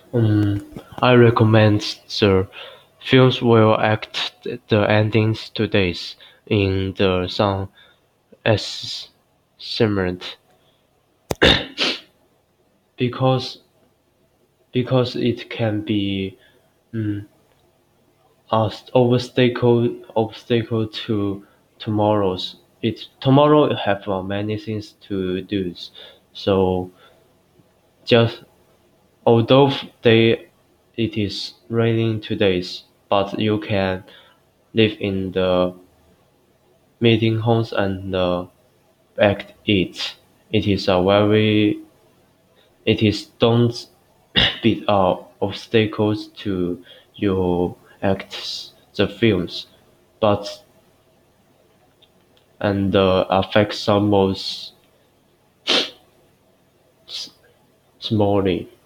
I recommend the films will act the endings to days in the sun as cement because it can be a obstacle to tomorrow have many things to do. So just although they it is raining today, but you can live in the meeting homes and act it. It is a very it is don't beat up obstacles to your acts the films, but and affect some most smallly.